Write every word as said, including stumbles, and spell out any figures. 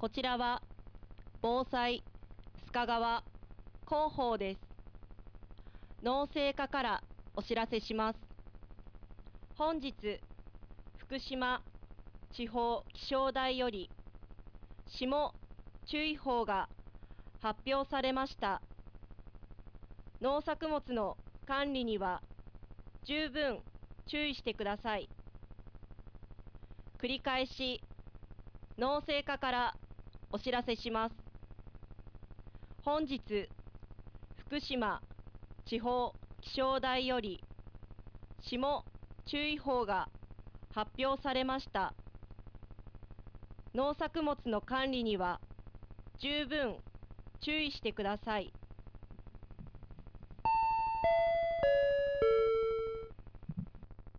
こちらは防災須賀川広報です。農政課からお知らせします。本日、福島地方気象台より霜注意報が発表されました。農作物の管理には十分注意してください。繰り返し農政課からお知らせします。本日、福島地方気象台より霜注意報が発表されました。農作物の管理には十分注意してください。